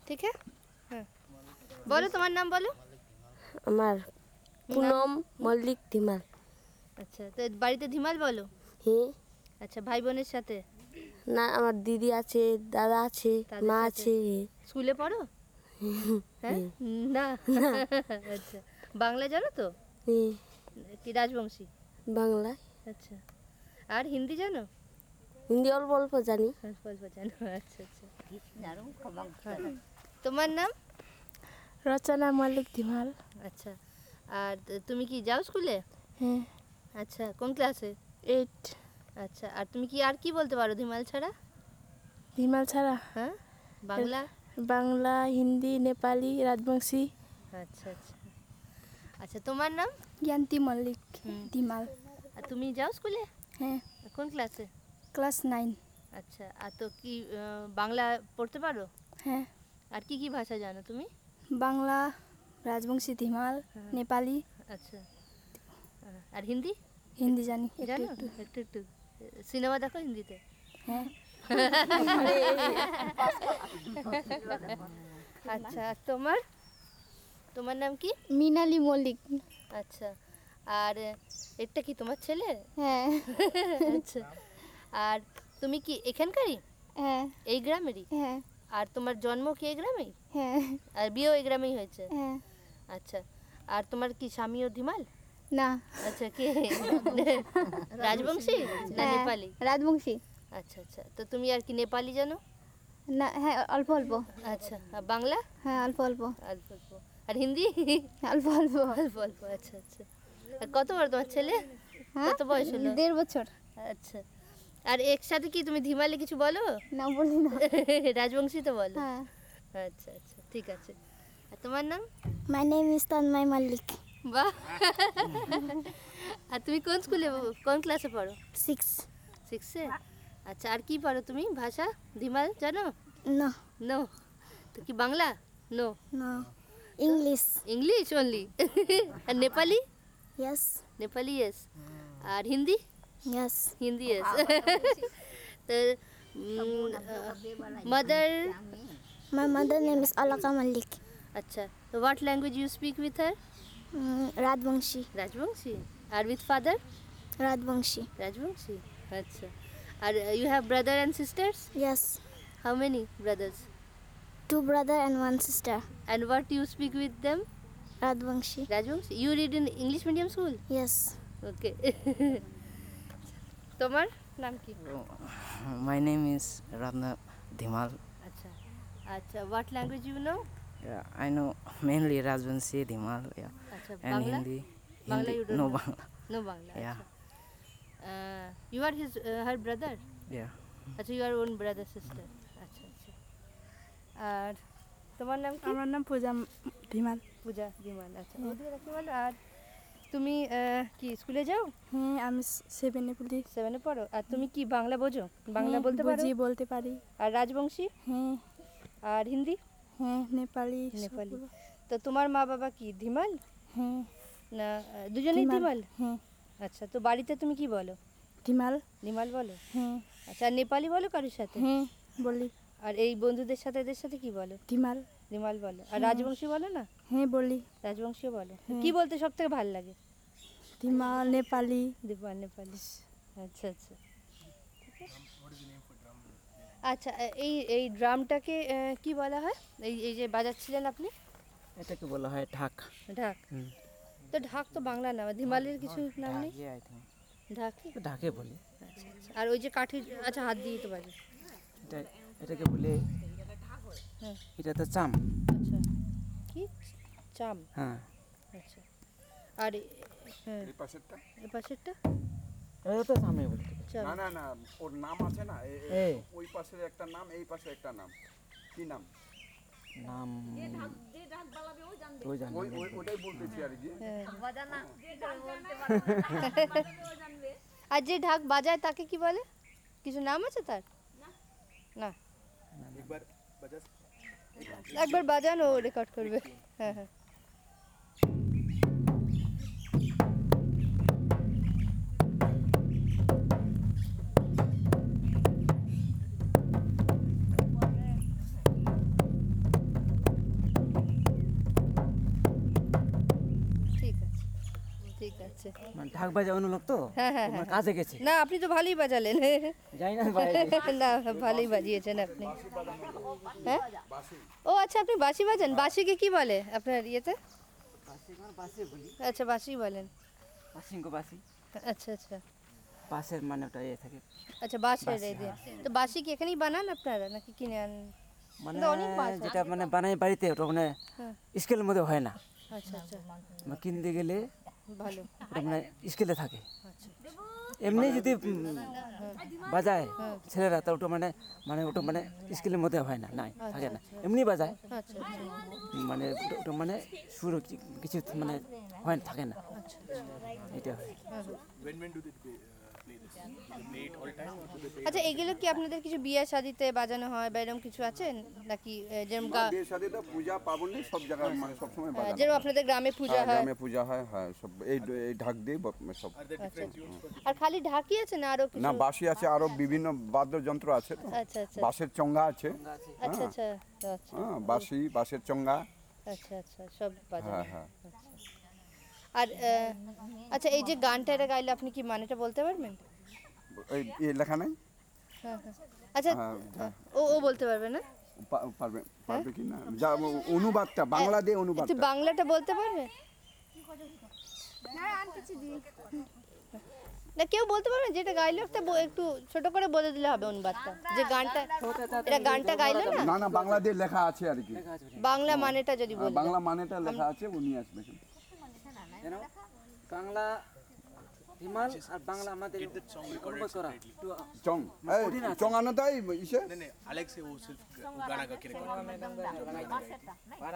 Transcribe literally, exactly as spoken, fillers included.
ঠিক আছে? হ্যাঁ, বলো তোমার নাম বলো। আমার পুনম মল্লিক ধিমাল। আচ্ছা, তো বাড়িতে ধিমাল বলো? হ্যাঁ। আচ্ছা, ভাই বোনের সাথে? না, আমার দিদি আছে, দাদা আছে, মা আছে। স্কুলে পড়ো? হ্যাঁ, না। আচ্ছা, বাংলা জানো তো? কি রাজবংশী? বাংলা। আচ্ছা, আর হিন্দি জানো? হিন্দি অল্প অল্প জানি। অল্প অল্প জানো, আচ্ছা আচ্ছা। তোমার নাম? রচনা মল্লিক ধিমাল। আচ্ছা, আর তুমি কি যাও স্কুলে? হ্যাঁ। আচ্ছা, কোন ক্লাসে? এইট। আচ্ছা, আর তুমি কি আর কি বলতে পারো ধিমাল ছাড়া? ধিমাল ছাড়া? হ্যাঁ, বাংলা? বাংলা, হিন্দি, নেপালি, রাজবংশী। আচ্ছা আচ্ছা। আচ্ছা, তোমার নাম? জ্ঞান্তি মল্লিক ধিমাল। আর তুমি যাও স্কুলে? হ্যাঁ। কোন ক্লাসে? Class nine. আচ্ছা, আর তো কি বাংলা পড়তে পারো? হ্যাঁ। আর কি কি ভাষা জানো তুমি? বাংলা, রাজবংশী, ধিমাল, নেপালি। আচ্ছা, আর হিন্দি? হিন্দি জানি, জানো একটু একটু। সিনেমা দেখো হিন্দিতে? হ্যাঁ। আচ্ছা, তোমার তোমার নাম কি? মিনালি মল্লিক। আচ্ছা, আর এটা কি তোমার ছেলে? হ্যাঁ। আচ্ছা, আর তুমি কি এখানকারই? হ্যাঁ। এই গ্রামেরই? হ্যাঁ। আর তোমার জন্ম কি এই গ্রামেই? হ্যাঁ। আর বিয়েও এই গ্রামেই হয়েছে? হ্যাঁ। আচ্ছা, আর তোমার কি স্বামীও ধিমাল? না। আচ্ছা, কে? রাজবংশী না নেপালি? রাজবংশী। আচ্ছা আচ্ছা, তো তুমি আর কি নেপালি জানো? না, হ্যাঁ, অল্প অল্প। আচ্ছা, আর বাংলা? হ্যাঁ, অল্প অল্প। অল্প অল্প। আর হিন্দি? অল্প অল্প। অল্প অল্প। আচ্ছা আচ্ছা। আর কত বড় তোমার ছেলে? কত বয়স হলো? দেড় বছর। আচ্ছা, আর একসাথে কি তুমি ধিমালে কিছু বলো? না, বলি না। রাজবংশী তো বলো? হ্যাঁ। আচ্ছা আচ্ছা, ঠিক আছে। আর তোমার নাম? My name is Tanmoy Mallick. বাহ। আর তুমি কোন স্কুলে, কোন ক্লাসে পড়ো? সিক্স। সিক্সে? আচ্ছা, আর কি পড়ো তুমি ভাষা? ধিমাল জানো? নো। নো? তো কি Bangla? No? No, English. English only? আর নেপালি? ইয়েস। নেপালি ইয়েস। আর হিন্দি? ইয়েস। হিন্দি ইয়েস। তো mother? My mother name is Alaka Malik. আচ্ছা, so what language you speak with her? Mm, Rajbangshi. Rajbangshi. And with father? Rajbangshi. Rajbangshi. আচ্ছা, আর you have brother and sisters? Yes. How many brothers? Two brother and one sister. And what you speak with them? Rajbangshi. Rajbangshi. You read in English medium school? Yes. Okay. তোমার নাম কি? My name is Ratna Dhimal. আচ্ছা আচ্ছা, what language you know? Yeah, I know mainly Rajbanshi, Dhimal, yeah. Achha, and Bangla? Hindi. Bangla Hindi. you don't no know? Bangla. No Bangla. Yeah. Uh, you are his uh, her brother? Yeah. আচ্ছা, you are own brother sister. আচ্ছা আচ্ছা, আর তোমার নাম কি? আমার নাম পূজা ধিমাল। পূজা ধিমাল। আচ্ছা, ওদিকে রাখতে বলো। আর তুমি কি স্কুলে যাও? হ্যাঁ, আমি সেভেনে পড়ি। সেভেনে পড়ো। আর তুমি কি বাংলা বোঝো? বাংলা বলতে পারো? বুঝি, বলতে পারি। আর রাজবংশী? হ্যাঁ। আর হিন্দি? হ্যাঁ, নেপালি। নেপালি। তো তোমার মা বাবা কি ধিমাল? হ্যাঁ। না, দুজনেই ধিমাল? হ্যাঁ। আচ্ছা, তো বাড়িতে তুমি কি বলো? ধিমাল। ধিমাল বলো? হ্যাঁ। আচ্ছা, আর নেপালি বলো কারোর সাথে? হ্যাঁ, বলি। আর এই বন্ধুদের সাথে এদের সাথে কি বলো? ধিমাল। ধিমাল বলো। আর রাজবংশী বলো না? হ্যাঁ, বলি। রাজবংশীও বলো। কি বলতে সব থেকে ভালো লাগে? ধিমাল, নেপালি। ধিমাল, নেপালি। আচ্ছা আচ্ছা। আচ্ছা, এই এই ড্রামটাকে কি বলা হয়? এই এই যে বাজাচ্ছিলেন আপনি? এটাকে বলা হয় ঢাক। ঢাক? তো ঢাক তো বাংলা নাম, ধিমালের কিছু নাম নেই? ঢাক? ঢাকে বলি। আচ্ছা আচ্ছা। আর ওই যে কাঠি, আচ্ছা হাত দিয়ে তো বাজে। এটা এটাকে বলে, হ্যাঁ, এটা তো চাম। আচ্ছা, কি চাম? হ্যাঁ। আচ্ছা, আর হ্যাঁ, এই পাশেরটা? এই পাশেরটা এটা তো চামই বলি। না না না, ওর নাম আছে না, ওই পাশের একটা নাম, এই পাশে একটা নাম। কি নাম? নাম যে ঢাক যে ঢাক বাজাবে ওই জানবে। ওই জানবে। ওই ওইটাই বলতেছি আর কি। বাজানা যে ঢাক বলতে পারবে ওই জানবে। আর যে ঢাক বাজায় তাকে কি বলে? কিছু নাম আছে তার? না না, একবার বাজাস, একবার বাজানো, রেকর্ড করবে। হ্যাঁ হ্যাঁ। হচ্ছে মানে ঢাক বাজে অন্য লোক তো হ্যাঁ, হ্যাঁ, মানে কাজে গেছে না আপনি তো ভালোই বাজালেন জানি না বাইরে না ভালোই বাজিয়েছেন আপনি হ্যাঁ ও আচ্ছা আপনি বাঁশি বাজান বাঁশিকে কি বলে আপনার ইয়েতে বাসি কোন বাসি বলি আচ্ছা বাঁশি বলেন বাসিঙ্গ বাসি আচ্ছা আচ্ছা পাশের মানে ওটা এ থাকে আচ্ছা বাঁশের এই দিয়ে তো বাঁশি কি এখানেই বানান আপনারা নাকি কিনে আন মানে কিন্তু অনেক বাঁশ যেটা মানে বানাই বাড়িতে ওটা মানে হ্যাঁ। স্কেলের মধ্যে হয় না আচ্ছা আচ্ছা মানে কিনতে গেলে ভালো ওটা মানে স্কেলে থাকে আচ্ছা এমনি যদি উম, বাজায় ছেলেরা তা ওটা মানে মানে ওটা মানে স্কেলের মধ্যে হয় না নাই থাকে না এমনি বাজায় আচ্ছা আচ্ছা মানে ওটা- ওটা মানে সুর কি- কিছু মানে হয় না থাকে না এটা হয় আচ্ছা এগুলো কি আপনাদের কিছু বিয়ে শাদিতে বাজানো হয় বা এরকম কিছু আছে নাকি আহ, যেরকম গা- বিয়ের সাথে তো পূজা পাবনি সব জায়গায় মানে সবসময় আহ, বাজানো যেরকম আপনাদের গ্রামে পূজা হ্যাঁ, হয় গ্রামে পূজা হয় হ্যাঁ সব এই এই ঢাক দিয়ে ব- সব আচ্ছা আর খালি ঢাকি আছে না আরো কিছু না বাঁশি আছে আরো বিভিন্ন বাদ্যযন্ত্র আছে তো আচ্ছা আচ্ছা বাঁশের চঙ্গা আছে আচ্ছা আচ্ছা আচ্ছা হ্যাঁ বাঁশি বাঁশের চঙ্গা আচ্ছা আচ্ছা সব বাজানো হ্যাঁ হ্যাঁ আর আহ, আচ্ছা এই যে গানটা এটা গাইলে আপনি কি মানেটা বলতে পারবেন এই এই লেখা নাই হ্যাঁ হ্যাঁ আচ্ছা হ্যাঁ, যা, ও ও বলতে পারবে না পা- পারবে পারবে কি না যা ও- অনুবাদটা বাংলা দিয়ে একটু অনুবাদটা বাংলাটা বলতে পারবে না কেউ বলতে পারবে যেটা গাইলে একটা ব- একটু ছোট করে বলে দিলে হবে অনুবাদটা যে গানটা এটা গানটা গাইলে না না না বাংলা দিয়ে লেখা আছে আর কি বাংলা মানেটা যদি হ্যাঁ, বলি বাংলা মানেটা লেখা আছে উনি আসবে যেন বাংলা হিমাল আর বাংলা আমাদের অনুবাদ করা একটু চং এই চঙ্গানো তাই ইসে नहीं नहीं अलग से वो सिर्फ गाना गा के रिकॉर्ड